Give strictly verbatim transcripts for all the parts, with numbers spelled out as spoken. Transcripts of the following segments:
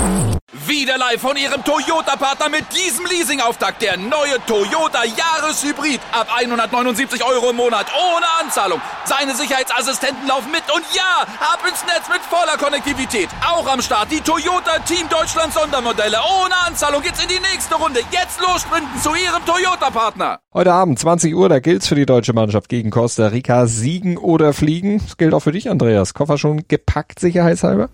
Wieder live von Ihrem Toyota-Partner mit diesem Leasing-Auftakt. Der neue Toyota Jahreshybrid. Ab hundertneunundsiebzig Euro im Monat. Ohne Anzahlung. Seine Sicherheitsassistenten laufen mit. Und ja, ab ins Netz mit voller Konnektivität. Auch am Start die Toyota Team Deutschland Sondermodelle. Ohne Anzahlung geht's in die nächste Runde. Jetzt los sprinten zu Ihrem Toyota-Partner. Heute Abend, zwanzig Uhr, da gilt's für die deutsche Mannschaft gegen Costa Rica. Siegen oder fliegen. Das gilt auch für dich, Andreas. Koffer schon gepackt, sicherheitshalber?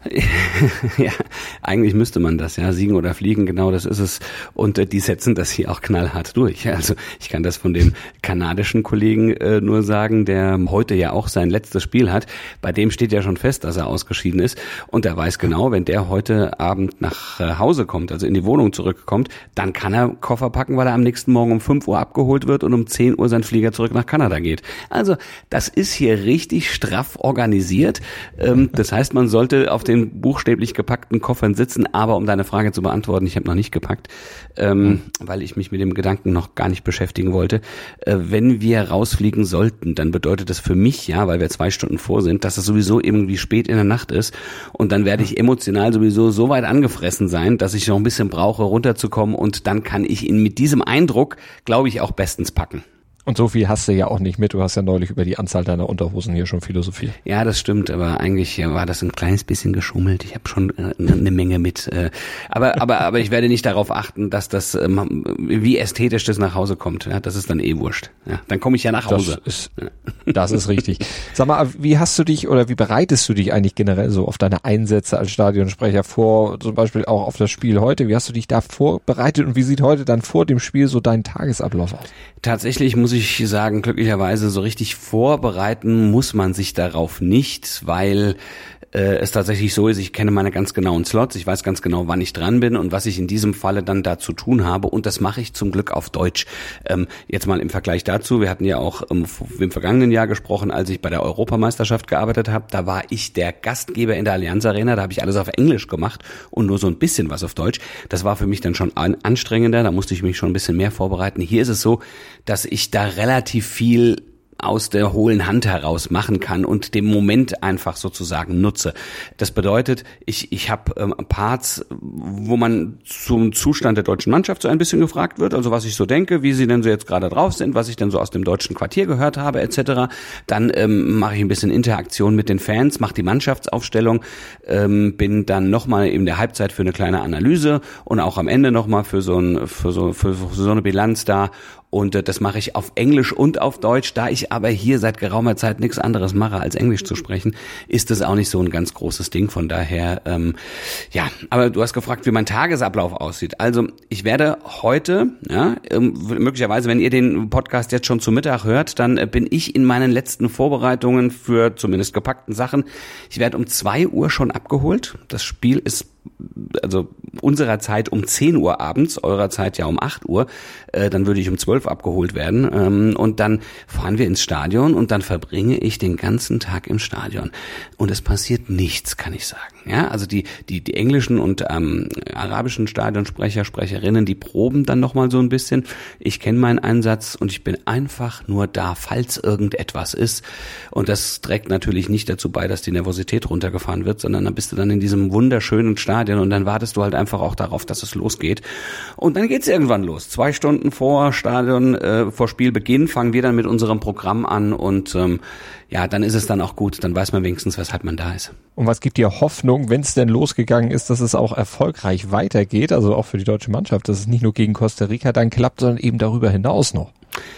Ja, eigentlich müsste man das, ja. Siegen oder fliegen, genau das ist es. Und äh, die setzen das hier auch knallhart durch. Also ich kann das von dem kanadischen Kollegen äh, nur sagen, der heute ja auch sein letztes Spiel hat. Bei dem steht ja schon fest, dass er ausgeschieden ist. Und er weiß genau, wenn der heute Abend nach äh, Hause kommt, also in die Wohnung zurückkommt, dann kann er Koffer packen, weil er am nächsten Morgen um fünf Uhr abgeholt wird und um zehn Uhr sein Flieger zurück nach Kanada geht. Also das ist hier richtig straff organisiert. Ähm, das heißt, man sollte auf den buchstäblich gepackten Koffern sitzen, aber um deine Frage zu beantworten, ich habe noch nicht gepackt, ähm, weil ich mich mit dem Gedanken noch gar nicht beschäftigen wollte. Äh, wenn wir rausfliegen sollten, dann bedeutet das für mich, ja, weil wir zwei Stunden vor sind, dass es sowieso irgendwie spät in der Nacht ist und dann werde ich emotional sowieso so weit angefressen sein, dass ich noch ein bisschen brauche, runterzukommen und dann kann ich ihn mit diesem Eindruck, glaube ich, auch bestens packen. Und so viel hast du ja auch nicht mit. Du hast ja neulich über die Anzahl deiner Unterhosen hier schon philosophiert. Ja, das stimmt, aber eigentlich war das ein kleines bisschen geschummelt. Ich habe schon eine Menge mit. Aber aber aber ich werde nicht darauf achten, dass das, wie ästhetisch das nach Hause kommt. Ja, das ist dann eh wurscht. Ja, dann komme ich ja nach Hause. Das ist, das ist richtig. Sag mal, wie hast du dich oder wie bereitest du dich eigentlich generell so auf deine Einsätze als Stadionsprecher vor, zum Beispiel auch auf das Spiel heute? Wie hast du dich da vorbereitet und wie sieht heute dann vor dem Spiel so dein Tagesablauf aus? Tatsächlich muss ich ich sagen, glücklicherweise so richtig vorbereiten muss man sich darauf nicht, weil äh, es tatsächlich so ist, ich kenne meine ganz genauen Slots, ich weiß ganz genau, wann ich dran bin und was ich in diesem Falle dann da zu tun habe und das mache ich zum Glück auf Deutsch. Ähm, jetzt mal im Vergleich dazu, wir hatten ja auch ähm, im vergangenen Jahr gesprochen, als ich bei der Europameisterschaft gearbeitet habe, da war ich der Gastgeber in der Allianz Arena, da habe ich alles auf Englisch gemacht und nur so ein bisschen was auf Deutsch. Das war für mich dann schon an, anstrengender, da musste ich mich schon ein bisschen mehr vorbereiten. Hier ist es so, dass ich da relativ viel aus der hohlen Hand heraus machen kann und den Moment einfach sozusagen nutze. Das bedeutet, ich ich habe ähm, Parts, wo man zum Zustand der deutschen Mannschaft so ein bisschen gefragt wird, also was ich so denke, wie sie denn so jetzt gerade drauf sind, was ich denn so aus dem deutschen Quartier gehört habe, et cetera. Dann ähm, mache ich ein bisschen Interaktion mit den Fans, mache die Mannschaftsaufstellung, ähm, bin dann nochmal in der Halbzeit für eine kleine Analyse und auch am Ende nochmal für so ein für so für so eine Bilanz da. Und äh, das mache ich auf Englisch und auf Deutsch. Da ich aber hier seit geraumer Zeit nichts anderes mache, als Englisch zu sprechen, ist das auch nicht so ein ganz großes Ding. Von daher, ähm, ja, aber du hast gefragt, wie mein Tagesablauf aussieht. Also ich werde heute, ja, ähm, möglicherweise, wenn ihr den Podcast jetzt schon zu Mittag hört, dann äh, bin ich in meinen letzten Vorbereitungen für zumindest gepackten Sachen. Ich werde um zwei Uhr schon abgeholt. Das Spiel ist also unserer Zeit um zehn Uhr abends, eurer Zeit ja um acht Uhr, äh, dann würde ich um zwölf abgeholt werden ähm, und dann fahren wir ins Stadion und dann verbringe ich den ganzen Tag im Stadion und es passiert nichts, kann ich sagen. Ja, also die die die englischen und ähm, arabischen Stadionsprecher, Sprecherinnen, die proben dann nochmal so ein bisschen. Ich kenne meinen Einsatz und ich bin einfach nur da, falls irgendetwas ist und das trägt natürlich nicht dazu bei, dass die Nervosität runtergefahren wird, sondern dann bist du dann in diesem wunderschönen Stadion und dann wartest du halt einfach auch darauf, dass es losgeht. Und dann geht's irgendwann los. Zwei Stunden vor Stadion, äh, vor Spielbeginn fangen wir dann mit unserem Programm an und ähm, ja, dann ist es dann auch gut. Dann weiß man wenigstens, weshalb man da ist. Und was gibt dir Hoffnung, wenn es denn losgegangen ist, dass es auch erfolgreich weitergeht, also auch für die deutsche Mannschaft, dass es nicht nur gegen Costa Rica dann klappt, sondern eben darüber hinaus noch?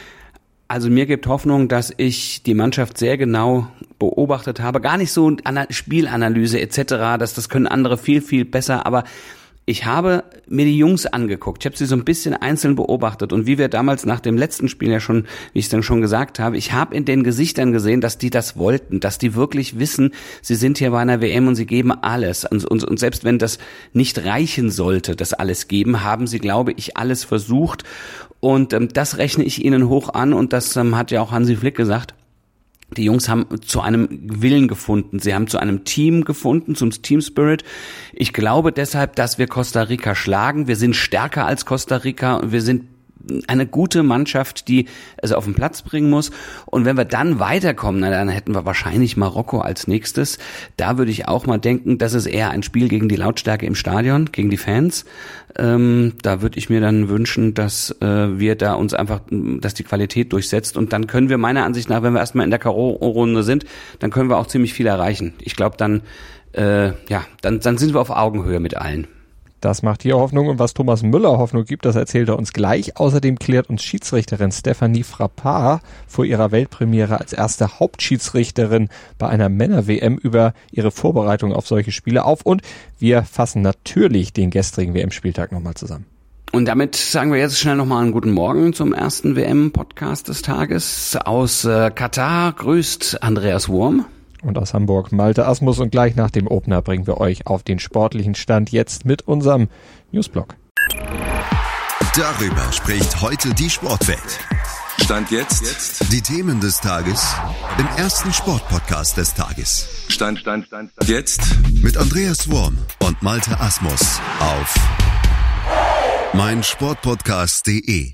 Also mir gibt Hoffnung, dass ich die Mannschaft sehr genau beobachtet habe. Gar nicht so Ana- Spielanalyse et cetera. Das, das können andere viel, viel besser. Aber ich habe mir die Jungs angeguckt. Ich habe sie so ein bisschen einzeln beobachtet. Und wie wir damals nach dem letzten Spiel ja schon, wie ich es dann schon gesagt habe, ich habe in den Gesichtern gesehen, dass die das wollten, dass die wirklich wissen, sie sind hier bei einer W M und sie geben alles. Und, und, und selbst wenn das nicht reichen sollte, das alles geben, haben sie, glaube ich, alles versucht. Und ähm, das rechne ich ihnen hoch an und das ähm, hat ja auch Hansi Flick gesagt. Die Jungs haben zu einem Willen gefunden, sie haben zu einem Team gefunden, zum Team Spirit. Ich glaube deshalb, dass wir Costa Rica schlagen. Wir sind stärker als Costa Rica und wir sind eine gute Mannschaft, die also auf den Platz bringen muss. Und wenn wir dann weiterkommen, na, dann hätten wir wahrscheinlich Marokko als nächstes. Da würde ich auch mal denken, das ist eher ein Spiel gegen die Lautstärke im Stadion, gegen die Fans. Ähm, da würde ich mir dann wünschen, dass äh, wir da uns einfach, dass die Qualität durchsetzt. Und dann können wir meiner Ansicht nach, wenn wir erstmal in der K O-Runde sind, dann können wir auch ziemlich viel erreichen. Ich glaube, dann, äh, ja, dann, dann sind wir auf Augenhöhe mit allen. Das macht hier Hoffnung, und was Thomas Müller Hoffnung gibt, das erzählt er uns gleich. Außerdem klärt uns Schiedsrichterin Stephanie Frappard vor ihrer Weltpremiere als erste Hauptschiedsrichterin bei einer Männer-W M über ihre Vorbereitung auf solche Spiele auf, und wir fassen natürlich den gestrigen W M-Spieltag nochmal zusammen. Und damit sagen wir jetzt schnell nochmal einen guten Morgen zum ersten W M-Podcast des Tages. Aus äh, Katar grüßt Andreas Wurm. Und aus Hamburg Malte Asmus, und gleich nach dem Opener bringen wir euch auf den sportlichen Stand jetzt mit unserem Newsblog. Darüber spricht heute die Sportwelt. Stand jetzt. jetzt. Die Themen des Tages im ersten Sportpodcast des Tages. Stand, Stand, Stand, Stand. Jetzt. Mit Andreas Wurm und Malte Asmus auf meinsportpodcast punkt de.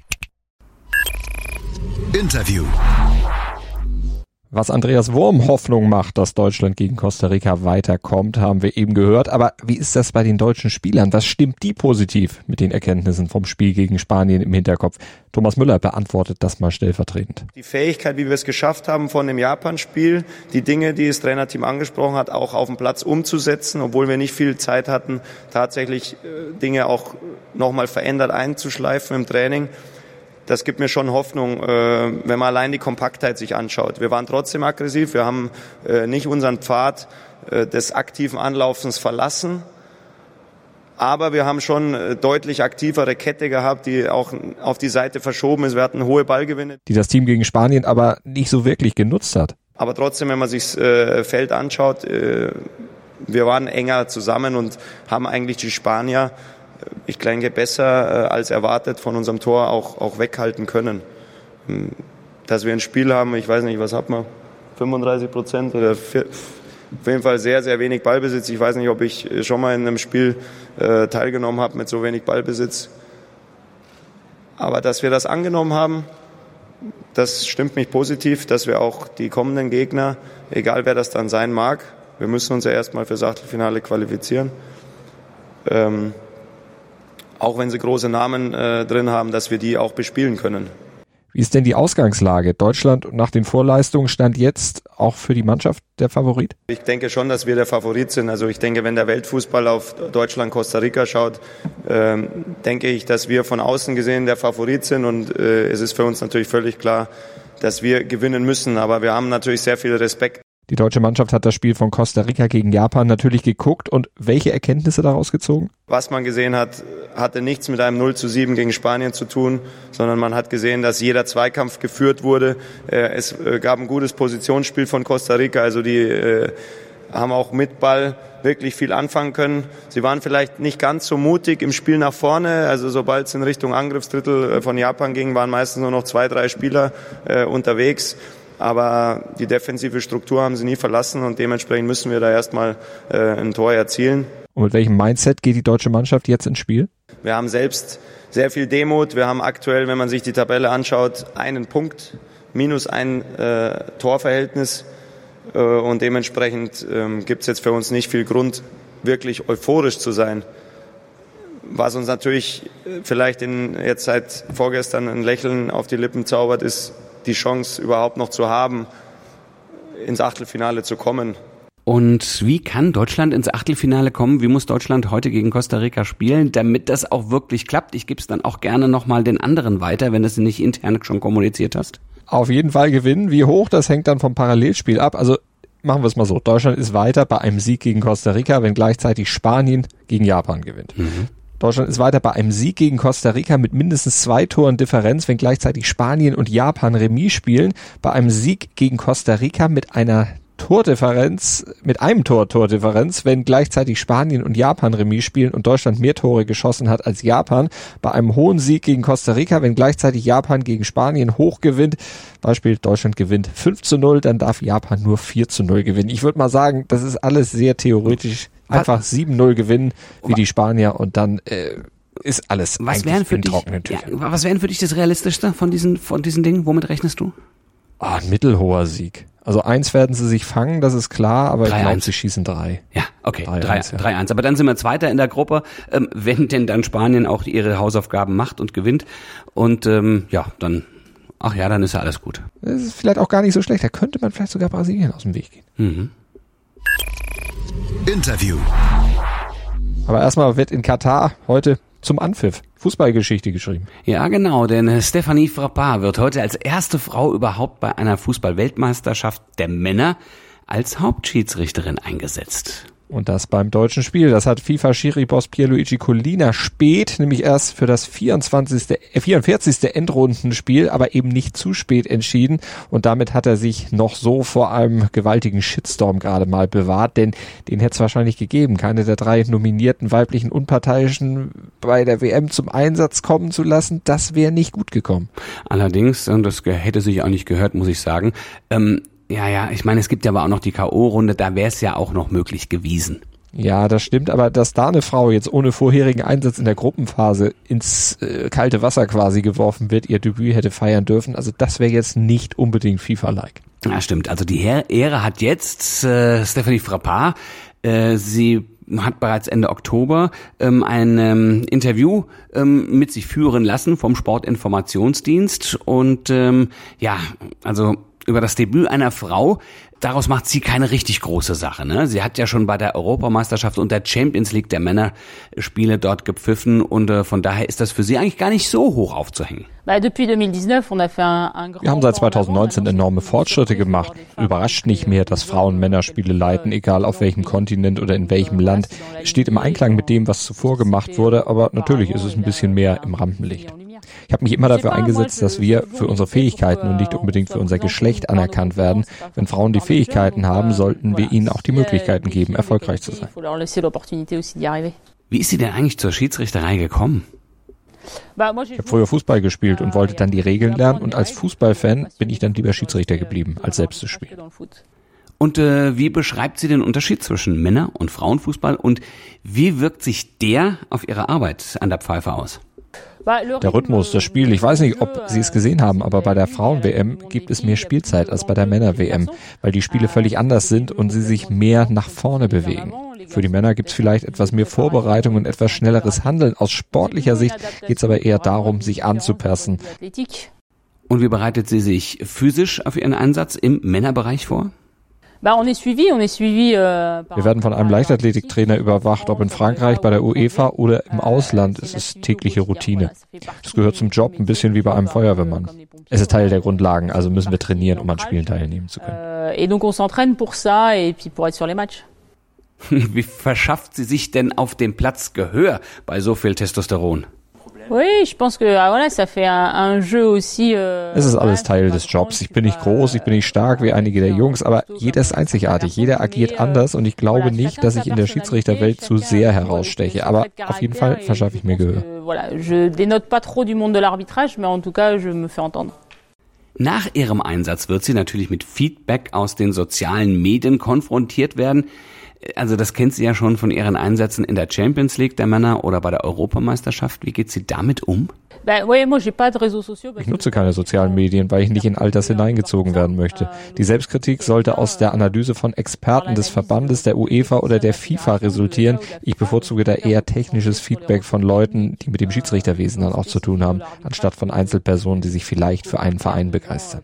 Interview. Was Andreas Wurm Hoffnung macht, dass Deutschland gegen Costa Rica weiterkommt, haben wir eben gehört. Aber wie ist das bei den deutschen Spielern? Was stimmt die positiv mit den Erkenntnissen vom Spiel gegen Spanien im Hinterkopf? Thomas Müller beantwortet das mal stellvertretend. Die Fähigkeit, wie wir es geschafft haben, von dem Japan-Spiel die Dinge, die das Trainerteam angesprochen hat, auch auf dem Platz umzusetzen, obwohl wir nicht viel Zeit hatten, tatsächlich äh, Dinge auch nochmal verändert einzuschleifen im Training. Das gibt mir schon Hoffnung, wenn man allein die Kompaktheit sich anschaut. Wir waren trotzdem aggressiv, wir haben nicht unseren Pfad des aktiven Anlaufens verlassen, aber wir haben schon deutlich aktivere Kette gehabt, die auch auf die Seite verschoben ist. Wir hatten hohe Ballgewinne, die das Team gegen Spanien aber nicht so wirklich genutzt hat. Aber trotzdem, wenn man sich das Feld anschaut, wir waren enger zusammen und haben eigentlich die Spanier, ich denke, besser äh, als erwartet von unserem Tor auch, auch weghalten können. Dass wir ein Spiel haben, ich weiß nicht, was hat man, fünfunddreißig Prozent oder vier, auf jeden Fall sehr, sehr wenig Ballbesitz. Ich weiß nicht, ob ich schon mal in einem Spiel äh, teilgenommen habe mit so wenig Ballbesitz. Aber dass wir das angenommen haben, das stimmt mich positiv, dass wir auch die kommenden Gegner, egal wer das dann sein mag, wir müssen uns ja erstmal fürs Achtelfinale qualifizieren, ähm, auch wenn sie große Namen äh, drin haben, dass wir die auch bespielen können. Wie ist denn die Ausgangslage? Deutschland nach den Vorleistungen stand jetzt auch für die Mannschaft der Favorit? Ich denke schon, dass wir der Favorit sind. Also ich denke, wenn der Weltfußball auf Deutschland, Costa Rica schaut, äh, denke ich, dass wir von außen gesehen der Favorit sind. Und äh, es ist für uns natürlich völlig klar, dass wir gewinnen müssen. Aber wir haben natürlich sehr viel Respekt. Die deutsche Mannschaft hat das Spiel von Costa Rica gegen Japan natürlich geguckt. Und welche Erkenntnisse daraus gezogen? Was man gesehen hat, hatte nichts mit einem null zu sieben gegen Spanien zu tun, sondern man hat gesehen, dass jeder Zweikampf geführt wurde. Es gab ein gutes Positionsspiel von Costa Rica, also die haben auch mit Ball wirklich viel anfangen können. Sie waren vielleicht nicht ganz so mutig im Spiel nach vorne, also sobald es in Richtung Angriffsdrittel von Japan ging, waren meistens nur noch zwei, drei Spieler unterwegs. Aber die defensive Struktur haben sie nie verlassen und dementsprechend müssen wir da erstmal äh, ein Tor erzielen. Und mit welchem Mindset geht die deutsche Mannschaft jetzt ins Spiel? Wir haben selbst sehr viel Demut. Wir haben aktuell, wenn man sich die Tabelle anschaut, einen Punkt, minus ein äh, Torverhältnis. Äh, und dementsprechend äh, gibt es jetzt für uns nicht viel Grund, wirklich euphorisch zu sein. Was uns natürlich vielleicht in, jetzt seit vorgestern ein Lächeln auf die Lippen zaubert, ist die Chance überhaupt noch zu haben, ins Achtelfinale zu kommen. Und wie kann Deutschland ins Achtelfinale kommen? Wie muss Deutschland heute gegen Costa Rica spielen, damit das auch wirklich klappt? Ich gebe es dann auch gerne nochmal den anderen weiter, wenn du es nicht intern schon kommuniziert hast. Auf jeden Fall gewinnen. Wie hoch, das hängt dann vom Parallelspiel ab. Also machen wir es mal so. Deutschland ist weiter bei einem Sieg gegen Costa Rica, wenn gleichzeitig Spanien gegen Japan gewinnt. Mhm. Deutschland ist weiter bei einem Sieg gegen Costa Rica mit mindestens zwei Toren Differenz, wenn gleichzeitig Spanien und Japan Remis spielen. Bei einem Sieg gegen Costa Rica mit einer Tordifferenz, mit einem Tor Tordifferenz, wenn gleichzeitig Spanien und Japan Remis spielen und Deutschland mehr Tore geschossen hat als Japan. Bei einem hohen Sieg gegen Costa Rica, wenn gleichzeitig Japan gegen Spanien hoch gewinnt. Beispiel, Deutschland gewinnt fünf zu null, dann darf Japan nur vier zu null gewinnen. Ich würde mal sagen, das ist alles sehr theoretisch. Einfach sieben null gewinnen wie die Spanier und dann äh, ist alles was eigentlich wären für in dich, trockenen ja, Tüchern. was wären für dich das Realistischste von diesen, von diesen Dingen? Womit rechnest du? Ah, ein mittelhoher Sieg. Also eins werden sie sich fangen, das ist klar, aber drei ich glaube, sie schießen drei. Ja, okay, drei eins. drei eins. Aber dann sind wir Zweiter in der Gruppe, ähm, wenn denn dann Spanien auch ihre Hausaufgaben macht und gewinnt. Und ähm, ja, dann, ach ja, dann ist ja alles gut. Das ist vielleicht auch gar nicht so schlecht. Da könnte man vielleicht sogar Brasilien aus dem Weg gehen. Mhm. Interview. Aber erstmal wird in Katar heute zum Anpfiff Fußballgeschichte geschrieben. Ja, genau, denn Stephanie Frappart wird heute als erste Frau überhaupt bei einer Fußball-Weltmeisterschaft der Männer als Hauptschiedsrichterin eingesetzt. Und das beim deutschen Spiel. Das hat FIFA-Schiri-Boss Pierluigi Collina spät, nämlich erst für das vierundzwanzigste, äh, vierundvierzigste Endrundenspiel, aber eben nicht zu spät entschieden. Und damit hat er sich noch so vor einem gewaltigen Shitstorm gerade mal bewahrt, denn den hätte es wahrscheinlich gegeben, keine der drei nominierten weiblichen Unparteiischen bei der W M zum Einsatz kommen zu lassen. Das wäre nicht gut gekommen. Allerdings, und das hätte sich auch nicht gehört, muss ich sagen, ähm, Ja, ja, ich meine, es gibt ja aber auch noch die K O-Runde, da wäre es ja auch noch möglich gewesen. Ja, das stimmt, aber dass da eine Frau jetzt ohne vorherigen Einsatz in der Gruppenphase ins äh, kalte Wasser quasi geworfen wird, ihr Debüt hätte feiern dürfen, also das wäre jetzt nicht unbedingt FIFA-like. Ja, stimmt. Also die Ehre hat jetzt äh, Stephanie Frappart. Äh, sie hat bereits Ende Oktober ähm, ein ähm, Interview ähm, mit sich führen lassen vom Sportinformationsdienst und ähm, ja, also über das Debüt einer Frau, daraus macht sie keine richtig große Sache. Ne? Sie hat ja schon bei der Europameisterschaft und der Champions League der Männer Spiele dort gepfiffen und äh, von daher ist das für sie eigentlich gar nicht so hoch aufzuhängen. Wir haben seit zweitausendneunzehn enorme Fortschritte gemacht. Überrascht nicht mehr, dass Frauen Männerspiele leiten, egal auf welchem Kontinent oder in welchem Land. Es steht im Einklang mit dem, was zuvor gemacht wurde, aber natürlich ist es ein bisschen mehr im Rampenlicht. Ich habe mich immer dafür eingesetzt, dass wir für unsere Fähigkeiten und nicht unbedingt für unser Geschlecht anerkannt werden. Wenn Frauen die Fähigkeiten haben, sollten wir ihnen auch die Möglichkeiten geben, erfolgreich zu sein. Wie ist sie denn eigentlich zur Schiedsrichterei gekommen? Ich habe früher Fußball gespielt und wollte dann die Regeln lernen und als Fußballfan bin ich dann lieber Schiedsrichter geblieben, als selbst zu spielen. Und äh, wie beschreibt sie den Unterschied zwischen Männer- und Frauenfußball und wie wirkt sich der auf ihre Arbeit an der Pfeife aus? Der Rhythmus, das Spiel, ich weiß nicht, ob Sie es gesehen haben, aber bei der Frauen-W M gibt es mehr Spielzeit als bei der Männer-W M, weil die Spiele völlig anders sind und sie sich mehr nach vorne bewegen. Für die Männer gibt es vielleicht etwas mehr Vorbereitung und etwas schnelleres Handeln. Aus sportlicher Sicht geht es aber eher darum, sich anzupassen. Und wie bereitet sie sich physisch auf ihren Einsatz im Männerbereich vor? Wir werden von einem Leichtathletiktrainer überwacht, ob in Frankreich, bei der UEFA oder im Ausland. Es ist tägliche Routine. Das gehört zum Job, ein bisschen wie bei einem Feuerwehrmann. Es ist Teil der Grundlagen, also müssen wir trainieren, um an Spielen teilnehmen zu können. Wie verschafft sie sich denn auf dem Platz Gehör bei so viel Testosteron? Es ist alles Teil des Jobs. Ich bin nicht groß, ich bin nicht stark wie einige der Jungs, aber jeder ist einzigartig, jeder agiert anders und ich glaube nicht, dass ich in der Schiedsrichterwelt zu sehr heraussteche, aber auf jeden Fall verschaffe ich mir Gehör. Nach ihrem Einsatz wird sie natürlich mit Feedback aus den sozialen Medien konfrontiert werden. Also das kennt sie ja schon von ihren Einsätzen in der Champions League der Männer oder bei der Europameisterschaft. Wie geht sie damit um? Ich nutze keine sozialen Medien, weil ich nicht in all das hineingezogen werden möchte. Die Selbstkritik sollte aus der Analyse von Experten des Verbandes, der UEFA oder der FIFA resultieren. Ich bevorzuge da eher technisches Feedback von Leuten, die mit dem Schiedsrichterwesen dann auch zu tun haben, anstatt von Einzelpersonen, die sich vielleicht für einen Verein begeistern.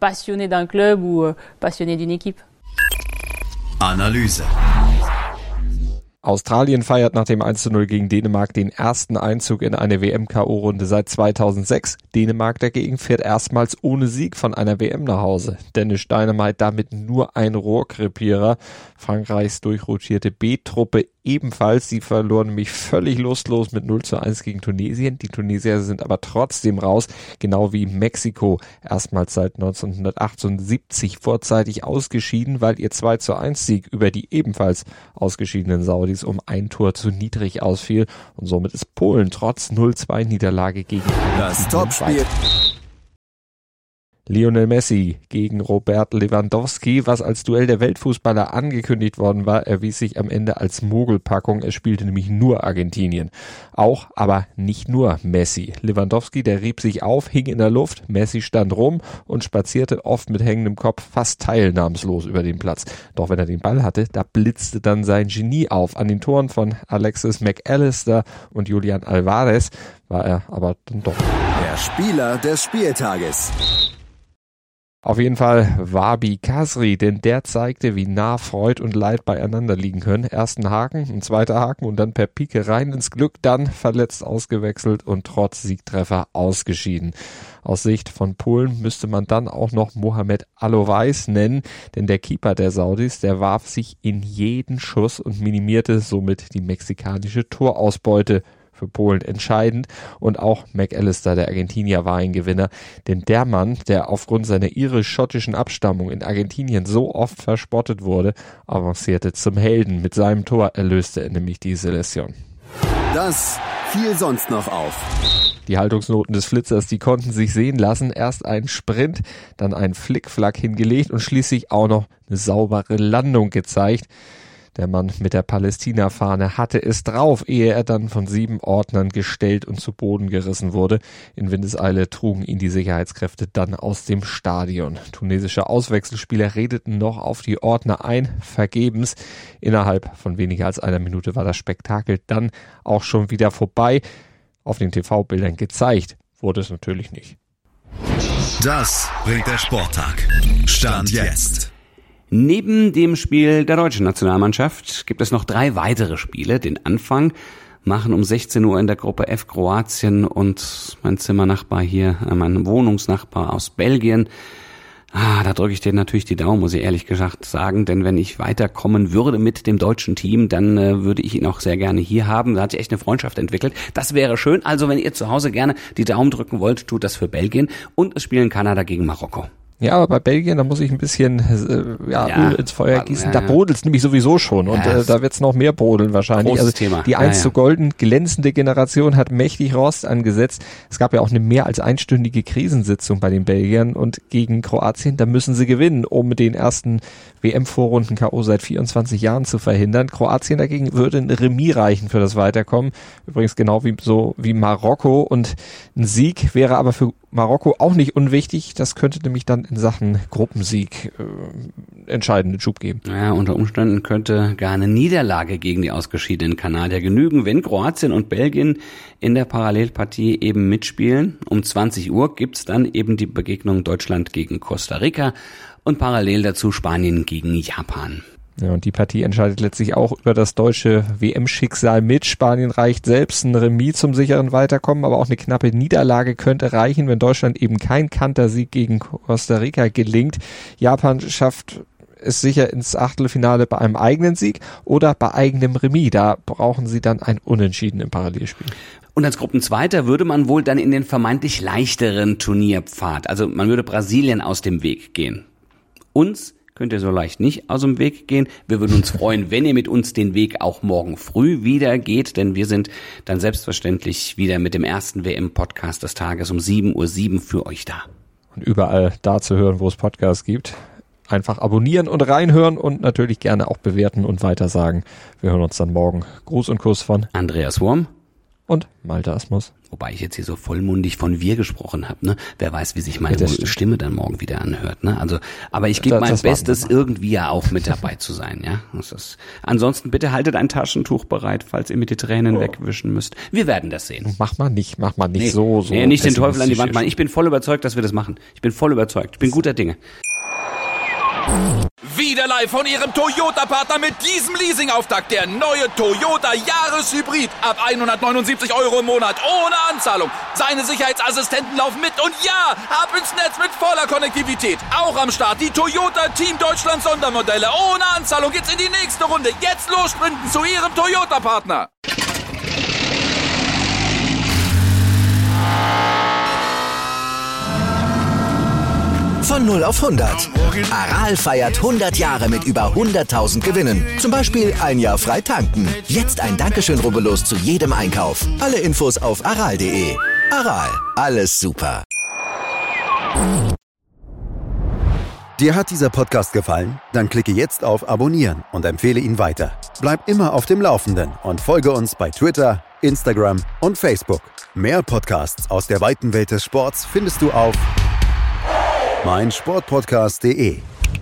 Analyse. Australien feiert nach dem eins zu null gegen Dänemark den ersten Einzug in eine W M-K O-Runde seit zweitausendsechs. Dänemark dagegen fährt erstmals ohne Sieg von einer W M nach Hause. Danish Dynamite damit nur ein Rohrkrepierer. Frankreichs durchrotierte B-Truppe ebenfalls. Sie verloren nämlich völlig lustlos mit null zu eins gegen Tunesien. Die Tunesier sind aber trotzdem raus, genau wie Mexiko. Erstmals seit neunzehnhundertachtundsiebzig vorzeitig ausgeschieden, weil ihr zwei zu eins Sieg über die ebenfalls ausgeschiedenen Saudis um ein Tor zu niedrig ausfiel. Und somit ist Polen trotz null zwei Niederlage gegen das Topspiel. Lionel Messi gegen Robert Lewandowski, was als Duell der Weltfußballer angekündigt worden war, erwies sich am Ende als Mogelpackung. Es spielte nämlich nur Argentinien. Auch, aber nicht nur Messi. Lewandowski, der rieb sich auf, hing in der Luft, Messi stand rum und spazierte oft mit hängendem Kopf fast teilnahmslos über den Platz. Doch wenn er den Ball hatte, da blitzte dann sein Genie auf. An den Toren von Alexis McAllister und Julian Alvarez war er aber dann doch. Der Spieler des Spieltages. Auf jeden Fall Wahbi Khazri, denn der zeigte, wie nah Freud und Leid beieinander liegen können. Erst ein Haken, ein zweiter Haken und dann per Pike rein ins Glück, dann verletzt ausgewechselt und trotz Siegtreffer ausgeschieden. Aus Sicht von Polen müsste man dann auch noch Mohamed Alowais nennen, denn der Keeper der Saudis, der warf sich in jeden Schuss und minimierte somit die mexikanische Torausbeute. Für Polen entscheidend und auch McAllister, der Argentinier, war ein Gewinner, denn der Mann, der aufgrund seiner irisch-schottischen Abstammung in Argentinien so oft verspottet wurde, avancierte zum Helden. Mit seinem Tor erlöste er nämlich die Selektion. Das fiel sonst noch auf. Die Haltungsnoten des Flitzers, die konnten sich sehen lassen. Erst ein Sprint, dann ein Flickflack hingelegt und schließlich auch noch eine saubere Landung gezeigt. Der Mann mit der Palästina-Fahne hatte es drauf, ehe er dann von sieben Ordnern gestellt und zu Boden gerissen wurde. In Windeseile trugen ihn die Sicherheitskräfte dann aus dem Stadion. Tunesische Auswechselspieler redeten noch auf die Ordner ein, vergebens. Innerhalb von weniger als einer Minute war das Spektakel dann auch schon wieder vorbei. Auf den T V-Bildern gezeigt wurde es natürlich nicht. Das bringt der Sporttag. Stand jetzt. Neben dem Spiel der deutschen Nationalmannschaft gibt es noch drei weitere Spiele. Den Anfang machen um sechzehn Uhr in der Gruppe F Kroatien und mein Zimmernachbar hier, mein Wohnungsnachbar aus Belgien. Ah, da drücke ich dir natürlich die Daumen, muss ich ehrlich gesagt sagen, denn wenn ich weiterkommen würde mit dem deutschen Team, dann äh, würde ich ihn auch sehr gerne hier haben. Da hat sich echt eine Freundschaft entwickelt. Das wäre schön. Also wenn ihr zu Hause gerne die Daumen drücken wollt, tut das für Belgien. Und es spielen Kanada gegen Marokko. Ja, aber bei Belgien, da muss ich ein bisschen äh, ja, ja, Öl ins Feuer gießen. ja, Da brodelt's nämlich sowieso schon und ja, äh, da wird's noch mehr brodeln wahrscheinlich. Großes Also Thema. die einst ja, so ja. golden glänzende Generation hat mächtig Rost angesetzt. Es gab ja auch eine mehr als einstündige Krisensitzung bei den Belgiern und gegen Kroatien, da müssen sie gewinnen, um den ersten W M-Vorrunden-K O seit vierundzwanzig Jahren zu verhindern. Kroatien dagegen würde ein Remis reichen für das Weiterkommen. Übrigens genau wie so wie Marokko und ein Sieg wäre aber für Marokko auch nicht unwichtig. Das könnte nämlich dann in Sachen Gruppensieg äh, entscheidenden Schub geben. Ja, unter Umständen könnte gar eine Niederlage gegen die ausgeschiedenen Kanadier genügen, wenn Kroatien und Belgien in der Parallelpartie eben mitspielen. Um zwanzig Uhr gibt's dann eben die Begegnung Deutschland gegen Costa Rica und parallel dazu Spanien gegen Japan. Ja, und die Partie entscheidet letztlich auch über das deutsche W M-Schicksal mit. Spanien reicht selbst ein Remis zum sicheren Weiterkommen, aber auch eine knappe Niederlage könnte reichen, wenn Deutschland eben kein Kantersieg gegen Costa Rica gelingt. Japan schafft es sicher ins Achtelfinale bei einem eigenen Sieg oder bei eigenem Remis. Da brauchen sie dann ein Unentschieden im Parallelspiel. Und als Gruppenzweiter würde man wohl dann in den vermeintlich leichteren Turnierpfad, also man würde Brasilien aus dem Weg gehen. Uns könnt ihr so leicht nicht aus dem Weg gehen. Wir würden uns freuen, wenn ihr mit uns den Weg auch morgen früh wieder geht, denn wir sind dann selbstverständlich wieder mit dem ersten W M-Podcast des Tages um sieben Uhr sieben für euch da. Und überall da zu hören, wo es Podcasts gibt. Einfach abonnieren und reinhören und natürlich gerne auch bewerten und weitersagen. Wir hören uns dann morgen. Gruß und Kuss von Andreas Wurm und Malte Asmus. Wobei ich jetzt hier so vollmundig von wir gesprochen habe, ne? Wer weiß, wie sich meine Ja, Stimme dann morgen wieder anhört, ne? Also, aber ich gebe Das- mein das warten wir Bestes, irgendwie ja auch mit dabei zu sein, ja? Das ist, ansonsten bitte haltet ein Taschentuch bereit, falls ihr mir die Tränen wegwischen müsst. Wir werden das sehen. Mach mal nicht, mach mal nicht Nee, so, so. nee, nicht den Teufel an die Wand pessimistisch. machen. Ich bin voll überzeugt, dass wir das machen. Ich bin voll überzeugt. Ich bin guter Dinge. Wieder live von Ihrem Toyota-Partner mit diesem Leasing-Auftakt. Der neue Toyota Jahreshybrid. Ab hundertneunundsiebzig Euro im Monat. Ohne Anzahlung. Seine Sicherheitsassistenten laufen mit. Und ja, ab ins Netz mit voller Konnektivität. Auch am Start die Toyota Team Deutschland Sondermodelle. Ohne Anzahlung geht's in die nächste Runde. Jetzt los sprinten zu Ihrem Toyota-Partner. Von null auf hundert. Aral feiert hundert Jahre mit über hunderttausend Gewinnen. Zum Beispiel ein Jahr frei tanken. Jetzt ein Dankeschön, rubbellos zu jedem Einkauf. Alle Infos auf aral punkt de. Aral, alles super. Dir hat dieser Podcast gefallen? Dann klicke jetzt auf Abonnieren und empfehle ihn weiter. Bleib immer auf dem Laufenden und folge uns bei Twitter, Instagram und Facebook. Mehr Podcasts aus der weiten Welt des Sports findest du auf meinsportpodcast punkt de.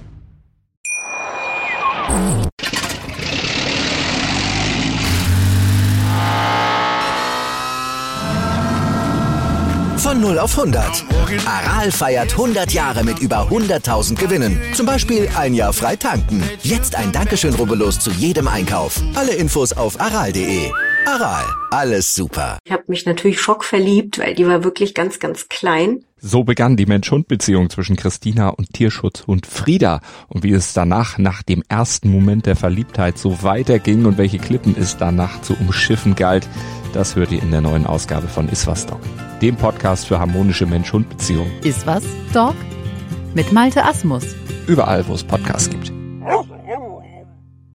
Von null auf hundert. Aral feiert hundert Jahre mit über hunderttausend Gewinnen. Zum Beispiel ein Jahr frei tanken. Jetzt ein Dankeschön, rubbellos zu jedem Einkauf. Alle Infos auf aral punkt de. Aral, alles super. Ich habe mich natürlich schockverliebt, weil die war wirklich ganz, ganz klein. So begann die Mensch-Hund-Beziehung zwischen Christina und Tierschutzhund Frieda. Und wie es danach, nach dem ersten Moment der Verliebtheit, so weiterging und welche Klippen es danach zu umschiffen galt, das hört ihr in der neuen Ausgabe von Iswas Dog, dem Podcast für harmonische Mensch-Hund-Beziehungen. Iswas Dog? Mit Malte Asmus. Überall, wo es Podcasts gibt.